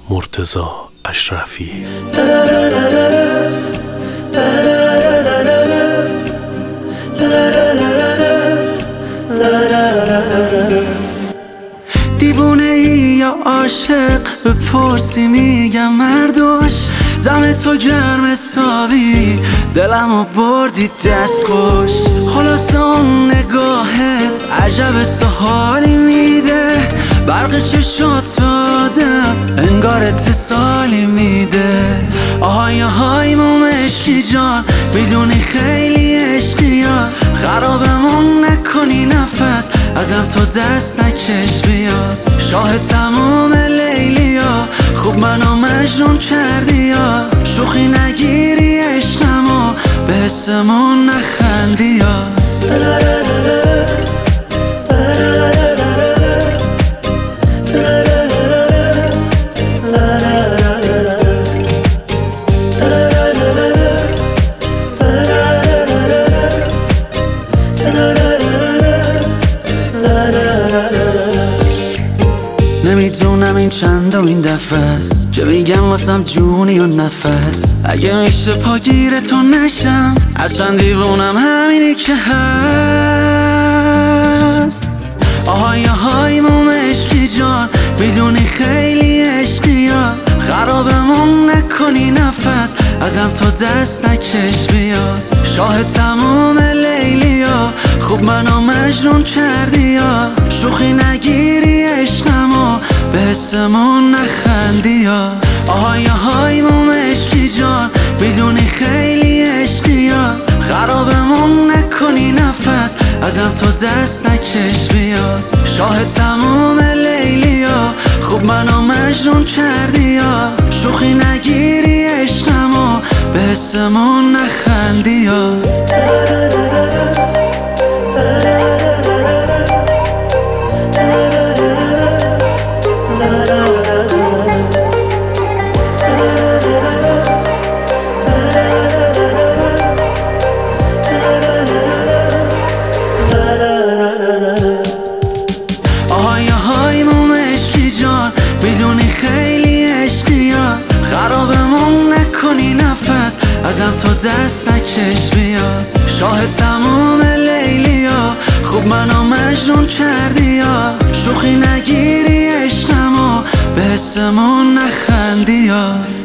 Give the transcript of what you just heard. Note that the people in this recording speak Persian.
مرتضی اشرفی. دیوونه ای یا عاشق بپرسی میگم مردوش، دم تو گرم حسابی دلمو بردی دست خوش. خلاص اون نگاهت عجب سحالی میده، برق چشات به آدم انگار اتصالی میده. آهای آهای موم عشقی جان، میدونی خیلی عشقی ها، خرابمون نکنی نفس ازم تو دست نکش بیاد. شاه تموم لیلی ها، خوب منو مجنون کردی ها، شوخی نگیری عشقمو به حسمون نخندی ها. نمیدونم این چندمین دفعه است که میگم واسم جونی و نفس. اگه میشه پاگیر تو نشم، اصلا دیوونم همینی که هست. آهای آهای موم عشقی جان، میدونی خیلی عشقی ها، خرابمون نکنی نفس ازم تو دست نکش بیاد. شاه تموم لیلی ها، خوب منو مجنون کردی ها، شوخی نگیری عشقمو به حسمون نخندی ها. آهای آهای موم عشقی جان، میدونی خیلی عشقی ها، خرابمون نکنی نفس ازم تو دست نکش بیاد. شاه تموم لیلی ها، خوب منو مجنون کردی ها، شوخی نگیری عشقمو به حسمون نخندی ها. آهای آهای موم عشقی جان، میدونی خیلی عشقی ها، خرابمون نکنی نفس ازم تو دست نکش بیاد. شاه تموم لیلی ها، خوب منو مجنون کردی ها، شوخی نگیری عشقمو به حسمون نخندی ها.